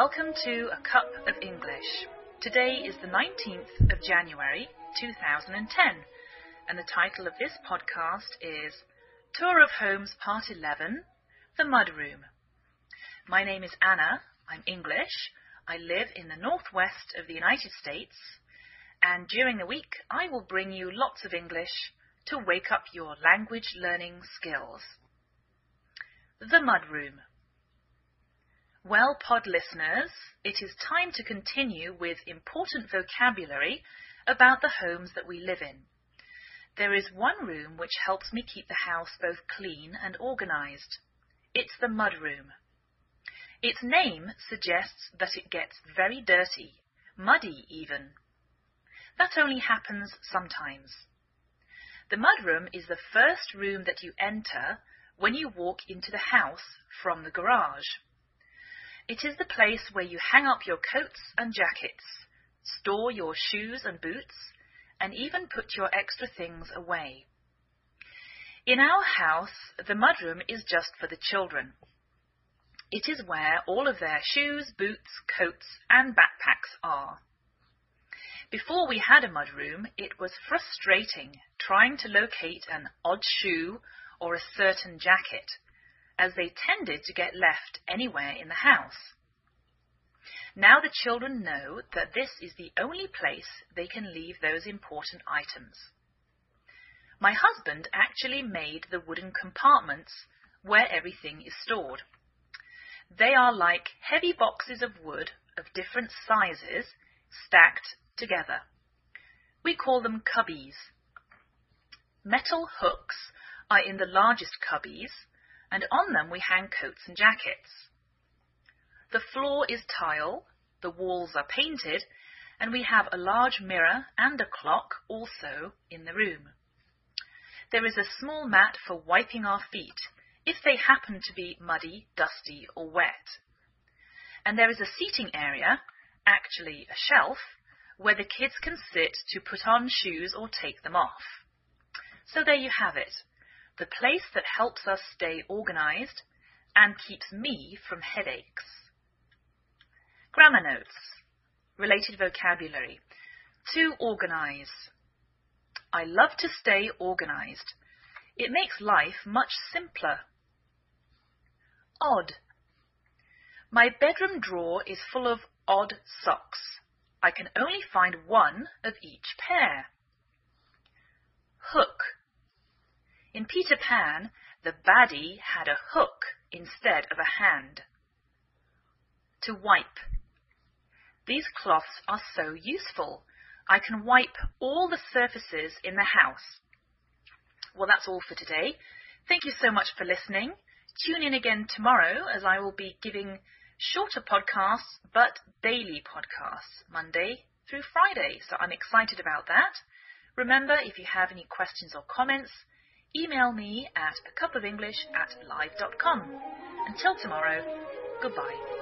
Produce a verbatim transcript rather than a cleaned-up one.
Welcome to A Cup of English. Today is the nineteenth of January two thousand ten, and the title of this podcast is Tour of Homes Part eleven, The Mudroom. My name is Anna, I'm English, I live in the northwest of the United States, and during the week I will bring you lots of English to wake up your language learning skills. The Mudroom. Well, pod listeners, it is time to continue with important vocabulary about the homes that we live in. There is one room which helps me keep the house both clean and organised. It's the mudroom. Its name suggests that it gets very dirty, muddy even. That only happens sometimes. The mudroom is the first room that you enter when you walk into the house from the garage. It is the place where you hang up your coats and jackets, store your shoes and boots, and even put your extra things away. In our house, the mudroom is just for the children. It is where all of their shoes, boots, coats, and backpacks are. Before we had a mudroom, it was frustrating trying to locate an odd shoe or a certain jacket, as they tended to get left anywhere in the house. Now the children know that this is the only place they can leave those important items. My husband actually made the wooden compartments where everything is stored. They are like heavy boxes of wood of different sizes stacked together. We call them cubbies. Metal hooks are in the largest cubbies, and on them we hang coats and jackets. The floor is tile, the walls are painted, and we have a large mirror and a clock also in the room. There is a small mat for wiping our feet if they happen to be muddy, dusty, or wet. And there is a seating area, actually a shelf, where the kids can sit to put on shoes or take them off. So there you have it. The place that helps us stay organised and keeps me from headaches. Grammar notes. Related vocabulary. To organise. I love to stay organised. It makes life much simpler. Odd. My bedroom drawer is full of odd socks. I can only find one of each pair. Hook. In Peter Pan, the baddie had a hook instead of a hand. To wipe. These cloths are so useful. I can wipe all the surfaces in the house. Well, that's all for today. Thank you so much for listening. Tune in again tomorrow as I will be giving shorter podcasts, but daily podcasts, Monday through Friday. So I'm excited about that. Remember, if you have any questions or comments, email me at a cup of english at live dot com. Until tomorrow, goodbye.